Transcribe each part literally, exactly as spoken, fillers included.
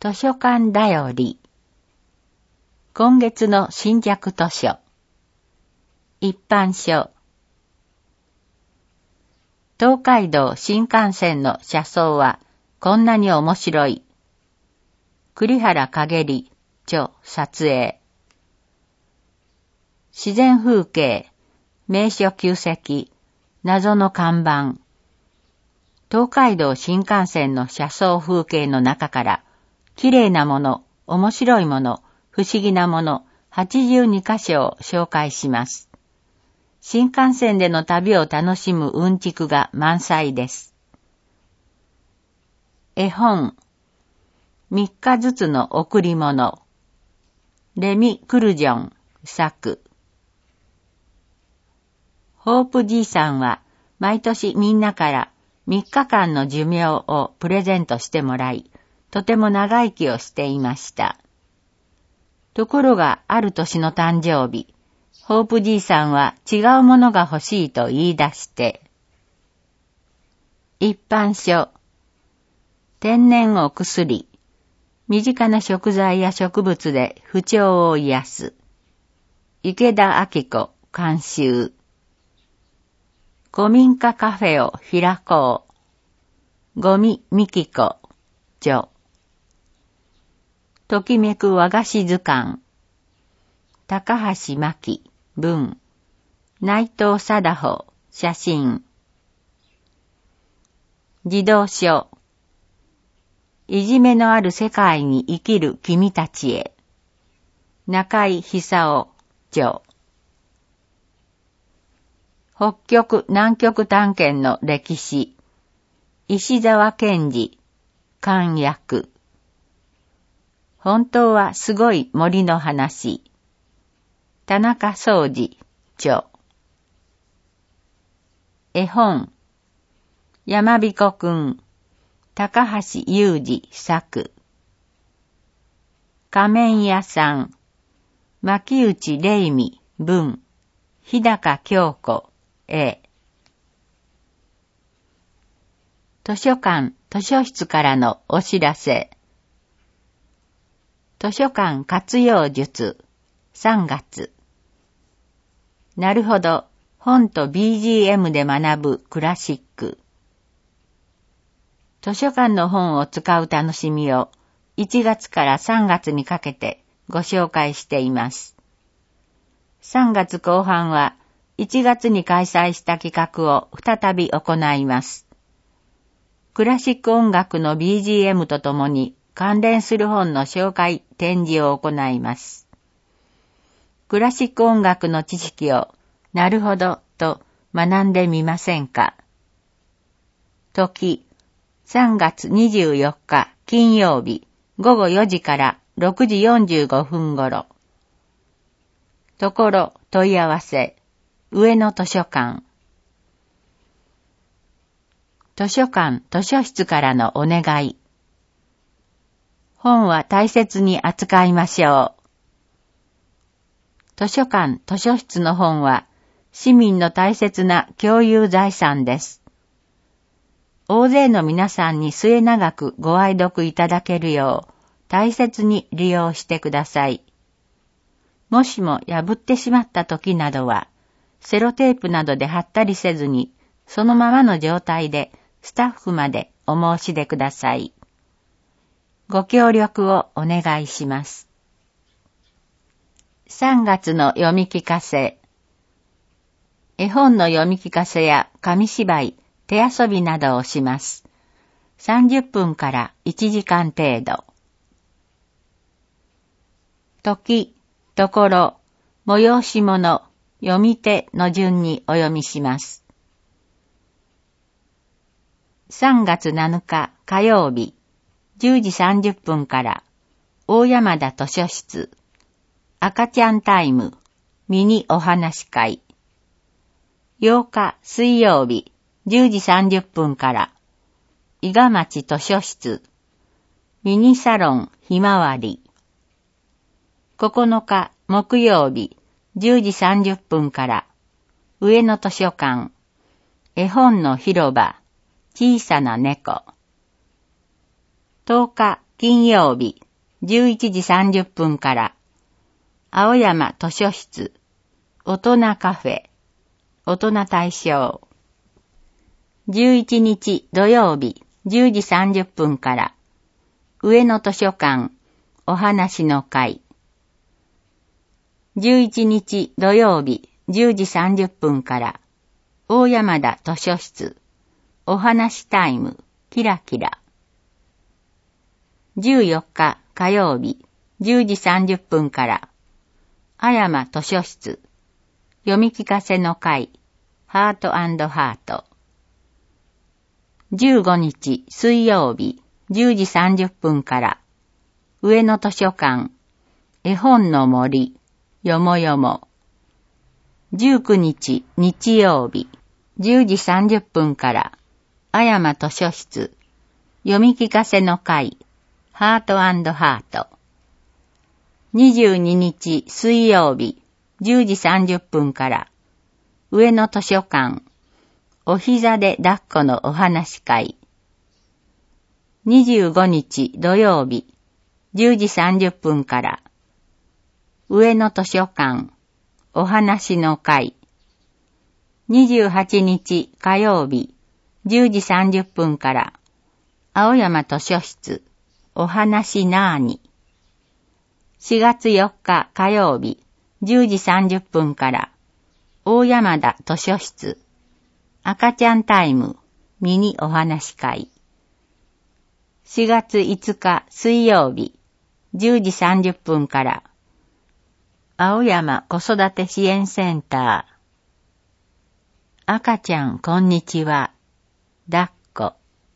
図書館だより。今月の新着図書。一般書。東海道新幹線の車窓はこんなに面白い。栗原陰り、著撮影。自然風景、名所旧跡、謎の看板。東海道新幹線の車窓風景の中から、綺麗なもの、面白いもの、不思議なもの、はちじゅうにかしょを紹介します。新幹線での旅を楽しむうんちくが満載です。絵本、みっかずつの贈り物。レミ・クルジョン作。ホープじいさんは毎年みんなからみっかかんの寿命をプレゼントしてもらい、とても長生きをしていました。ところがある年の誕生日、ホープじいさんは違うものが欲しいと言い出して、一般書、天然お薬、身近な食材や植物で不調を癒す。池田明子監修。古民家カフェを開こう。ゴミみきこ著。ときめく和菓子図鑑。高橋真希文。内藤貞穂写真。児童書。いじめのある世界に生きる君たちへ。中井久夫著。北極南極探検の歴史。石沢健二漢訳。本当はすごい森の話。田中総司著。絵本。やまびこくん。高橋裕二作。仮面屋さん。牧内玲美文。日高京子絵。図書館図書室からのお知らせ。図書館活用術さんがつ。なるほど、本と ビージーエム で学ぶクラシック。図書館の本を使う楽しみをいちがつからさんがつにかけてご紹介しています。さんがつこう半はいちがつに開催した企画を再び行います。クラシック音楽の ビージーエム とともに関連する本の紹介展示を行います。クラシック音楽の知識をなるほどと学んでみませんか。時、さんがつにじゅうよっか金曜日ごごよじからろくじよんじゅうごふんごろ。ところ問い合わせ、上野図書館。図書館図書室からのお願い。本は大切に扱いましょう。図書館図書室の本は市民の大切な共有財産です。大勢の皆さんに末永くご愛読いただけるよう大切に利用してください。もしも破ってしまった時などは、セロテープなどで貼ったりせずに、そのままの状態でスタッフまでお申し出ください。ご協力をお願いします。さんがつの読み聞かせ。絵本の読み聞かせや紙芝居、手遊びなどをします。さんじゅっぷんからいちじかん程度。時、ところ、催し物、読み手の順にお読みします。さんがつなのか火曜日、じゅうじさんじゅっぷんから、大山田図書室、赤ちゃんタイム、ミニお話会。ようか水曜日、じゅうじさんじゅっぷんから、伊賀町図書室、ミニサロンひまわり。ここのか木曜日、じゅうじさんじゅっぷんから、上野図書館、絵本の広場、小さな猫。とおか金曜日、じゅういちじさんじゅっぷんから、青山図書室、大人カフェ、大人対象。じゅういちにち土曜日、じゅうじさんじゅっぷんから、上野図書館、お話の会。じゅういちにち土曜日、じゅうじさんじゅっぷんから、大山田図書室、お話タイム、キラキラ。じゅうよっか火曜日、じゅうじさんじゅっぷんから、あやま図書室、読み聞かせの会、ハート&ハート。じゅうごにち水曜日、じゅうじさんじゅっぷんから、上野図書館、絵本の森、よもよも。じゅうくにち日曜日、じゅうじさんじゅっぷんから、あやま図書室、読み聞かせの会、ハート&ハート。にじゅうににち水曜日、じゅうじさんじゅっぷんから、上野図書館、お膝で抱っこのお話会。にじゅうごにち土曜日、じゅうじさんじゅっぷんから、上野図書館、お話の会。にじゅうはちにち火曜日、じゅうじさんじゅっぷんから、青山図書室、お話なーに。しがつよっか火曜日、じゅうじさんじゅっぷんから、大山田図書室、赤ちゃんタイム、ミニお話会。しがついつか水曜日、じゅうじさんじゅっぷんから、青山子育て支援センター。赤ちゃんこんにちは、抱っこ。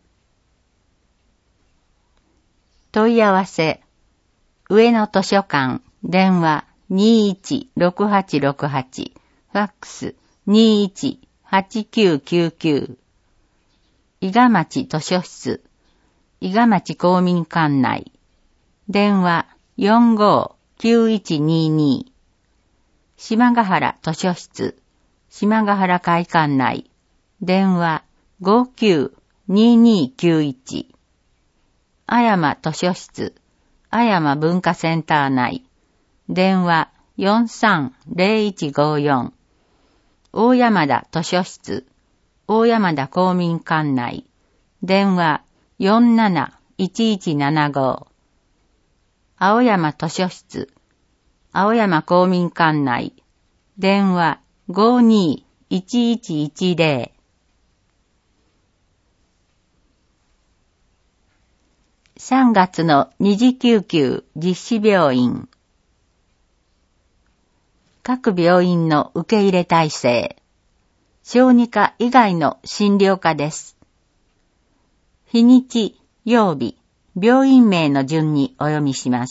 問い合わせ、上野図書館、電話 にいちろくはちろくはち、ファックス にいちはちきゅうきゅうきゅう。伊賀町図書室、伊賀町公民館内、電話 よんごーきゅういちにーにー。島ヶ原図書室、島ヶ原会館内、電話 ごーきゅうにーにーきゅういち。あやま図書室、あやま文化センター内、電話 よんさんぜろいちごよん。大山田図書室、大山田公民館内、電話 よんなないちいちななご。青山図書室、青山公民館内、電話 ごーにーいちいちいちぜろ。さんがつの二次救急実施病院。各病院の受け入れ体制。小児科以外の診療科です。日にち、曜日、病院名の順にお読みします。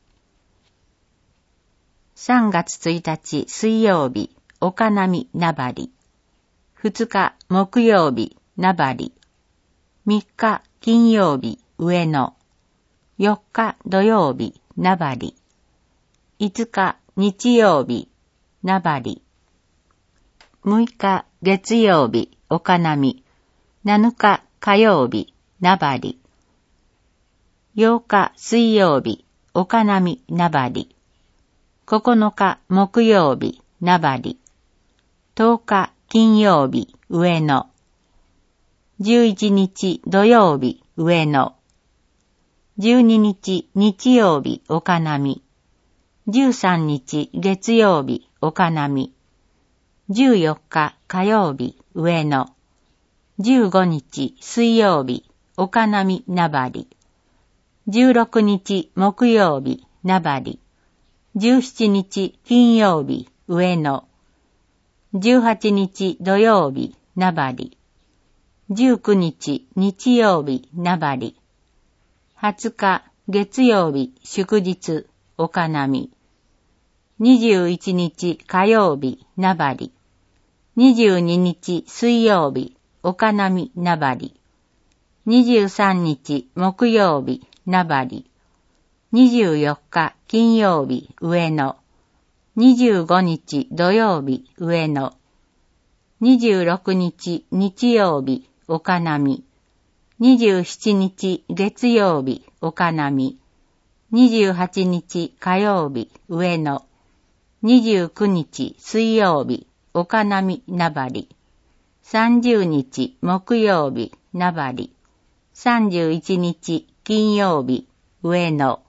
さんがつついたち水曜日、岡波名張。ふつか木曜日、名張。みっか金曜日、上野。よっか土曜日、名張。いつか日曜日、名張。むいか月曜日、岡波。なのか火曜日、名張。ようか水曜日、岡波名張。ここのか木曜日、名張。とおか金曜日、上野。じゅういちにち土曜日、上野。じゅうににち日曜日、岡波。じゅうさんにち月曜日、岡波。じゅうよっか火曜日、上野。じゅうごにち水曜日、岡波名張。じゅうろくにち木曜日、名張。じゅうしちにち金曜日、上野。じゅうはちにち土曜日、名張。じゅうくにち日曜日、名張。はつか月曜日、祝日、岡波。にじゅういちにち火曜日、名張。にじゅうににち水曜日、岡波名張。にじゅうさんにち木曜日、名張。にじゅうよっか金曜日、上野。にじゅうごにち土曜日、上野。にじゅうろくにち日曜日、岡波。 にじゅうしちにち月曜日、岡波。にじゅうはちにち火曜日、上野。にじゅうくにち水曜日、岡波名張。さんじゅうにち木曜日、名張。さんじゅういちにち金曜日、上野。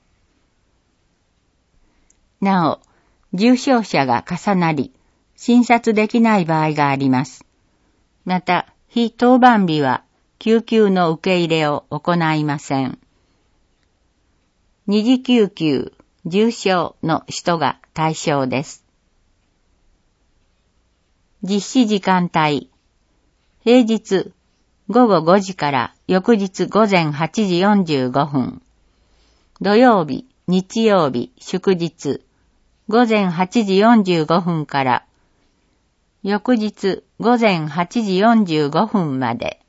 なお、重症者が重なり、診察できない場合があります。また、非当番日は救急の受け入れを行いません。二次救急、重症の人が対象です。実施時間帯。平日ごごごじから翌日午前はちじよんじゅうごふん。土曜日、日曜日、祝日、午前はちじよんじゅうごふんから翌日午前はちじよんじゅうごふんまで。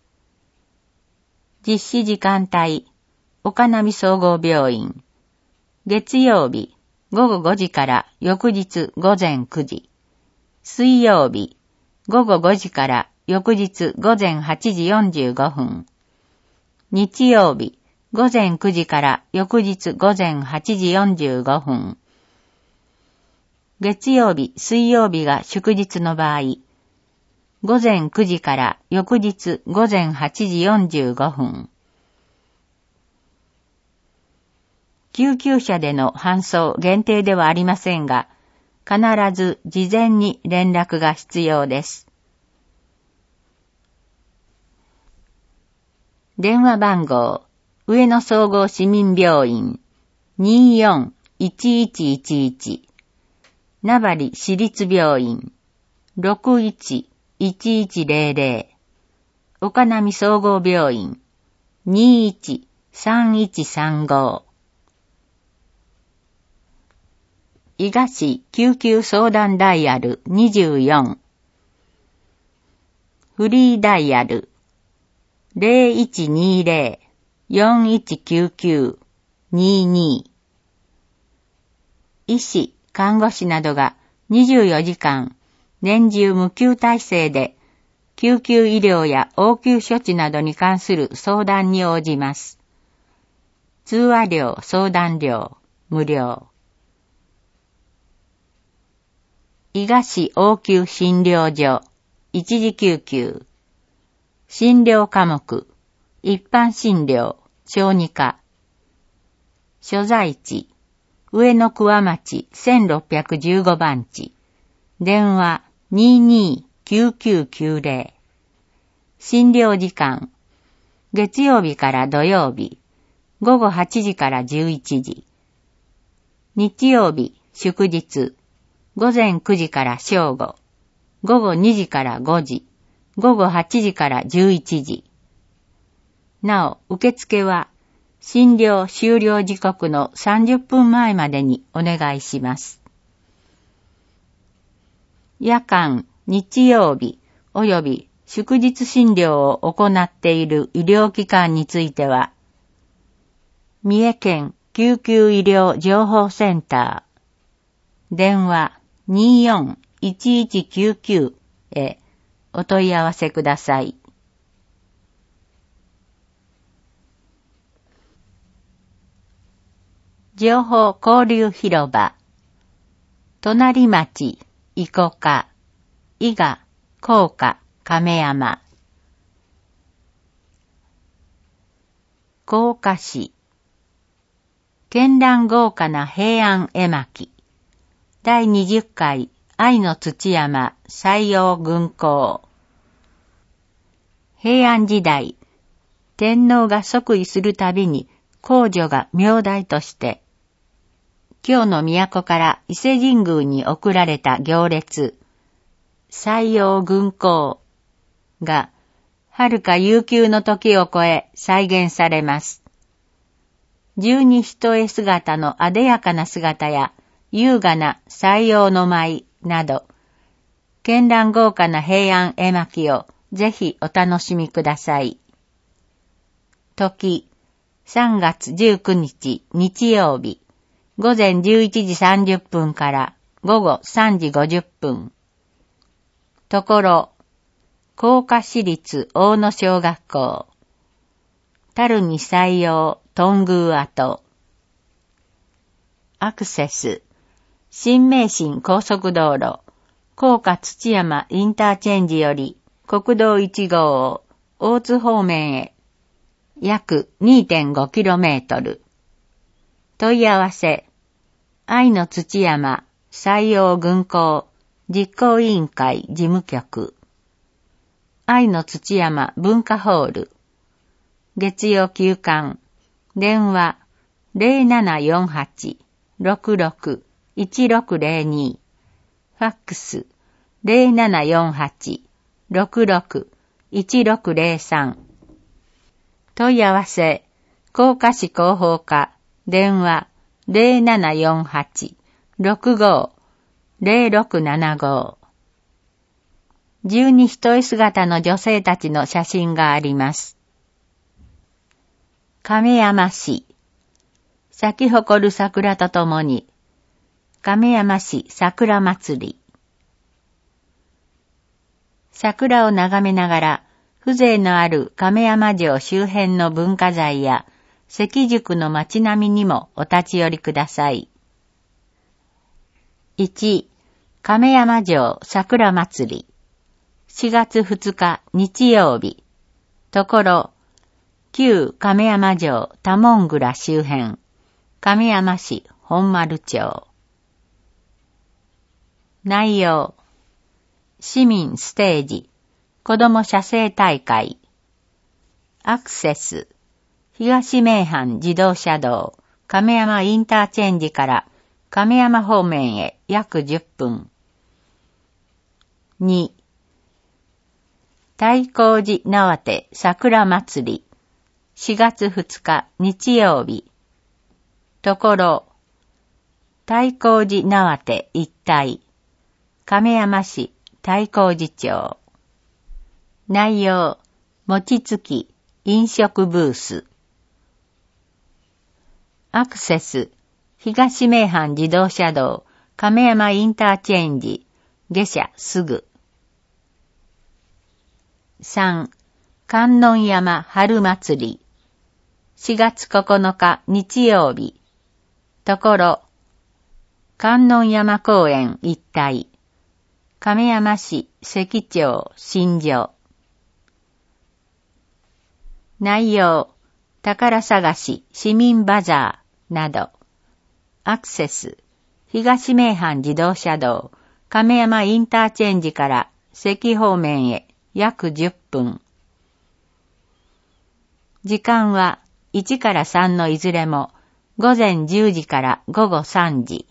実施時間帯。岡波総合病院。月曜日ごごごじから翌日午前くじ。水曜日ごごごじから翌日午前はちじよんじゅうごふん。日曜日午前くじから翌日午前はちじよんじゅうごふん。月曜日、水曜日が祝日の場合、午前くじから翌日午前はちじよんじゅうごふん。救急車での搬送限定ではありませんが、必ず事前に連絡が必要です。電話番号、上野総合市民病院 にーよんいちいちいちいち、名張市立病院 ろくいちいちいちゼロゼロ、岡波総合病院 にーいちさんいちさんご。伊賀市救急相談ダイヤルにじゅうよん。フリーダイヤル ゼロいちにゼロ よんいちきゅうきゅう にーにー。医師、看護師などがにじゅうよじかん年中無休体制で救急医療や応急処置などに関する相談に応じます。通話料、相談料、無料。伊賀市応急診療所、一時救急。診療科目、一般診療、小児科。所在地、上野桑町せんろっぴゃくじゅうごばんち。電話 にーにーきゅうきゅうきゅうゼロ。診療時間、月曜日から土曜日、ごごはちじからじゅういちじ。日曜日、祝日、午前くじから正午、ごごにじからごじ、ごごはちじからじゅういちじ。なお、受付は診療終了時刻のさんじゅっぷんまえまでにお願いします。夜間、日曜日及び祝日診療を行っている医療機関については、三重県救急医療情報センター、電話 にーよんいちいちきゅうきゅう へお問い合わせください。情報交流広場、隣町、伊古賀、伊賀、甲賀、亀山。甲賀市、絢爛豪華な平安絵巻。だいにじゅっかい愛の土山採用軍港。平安時代、天皇が即位するたびに皇女が名代として、京の都から伊勢神宮に送られた行列、採用軍港が、遥か悠久の時を超え再現されます。十二単姿の艶やかな姿や、優雅な採用の舞など、絢爛豪華な平安絵巻をぜひお楽しみください。時、さんがつじゅうくにち日曜日、午前じゅういちじさんじゅっぷんから午後さんじごじゅっぷん。ところ、甲賀市立大野小学校。 樽に採用、頓宮跡。アクセス。新名神高速道路、高架土山インターチェンジより国道いち号を大津方面へ約 にてんごキロメートル。問い合わせ。愛の土山採用軍港実行委員会事務局。愛の土山文化ホール。月曜休館。電話 ゼロななよんはち ろくろく いちろくゼロに。ファックス ゼロななよんはち ろくろく いちろくゼロさん。問い合わせ。甲賀市広報課。電話 ゼロななよんはち ろくご ゼロろくななご。十二一重姿の女性たちの写真があります。亀山市。咲き誇る桜とともに、亀山市桜祭り。桜を眺めながら、風情のある亀山城周辺の文化財や、関宿の街並みにもお立ち寄りください。いち. 亀山城桜祭り。しがつふつか日曜日。ところ、旧亀山城多聞蔵周辺。亀山市本丸町。内容。市民ステージ。子ども写生大会。アクセス。東名阪自動車道。亀山インターチェンジから亀山方面へ約じゅっぷん。に. 太閤寺縄手桜祭り。しがつふつか日曜日。ところ、太閤寺縄手一帯。亀山市太閤寺町。内容、餅つき、飲食ブース。アクセス、東名阪自動車道、亀山インターチェンジ、下車すぐ。さん. 観音山春祭り。しがつここのか日曜日。ところ、観音山公園一帯。亀山市関町新城。内容、宝探し市民バザーなど。アクセス、東名阪自動車道、亀山インターチェンジから関方面へ約じゅっぷん。時間はいちからさんのいずれもごぜんじゅうじからごごさんじ。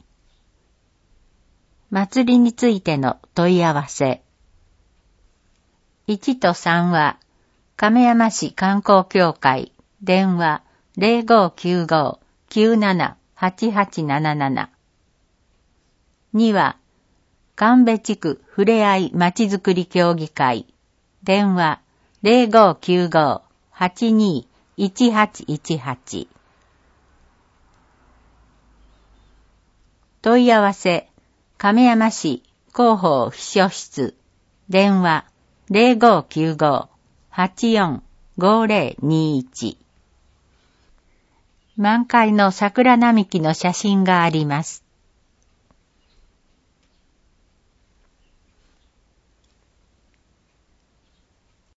祭りについての問い合わせ。いちとさんは亀山市観光協会電話 ゼロごきゅうご きゅうなな はちはちなななな。には神戸地区ふれあいまちづくり協議会電話 ゼロごきゅうご はちに いちはちいちはち。問い合わせ、亀山市広報秘書室電話 ゼロごきゅうご はちよん ごぜろにいち。満開の桜並木の写真があります。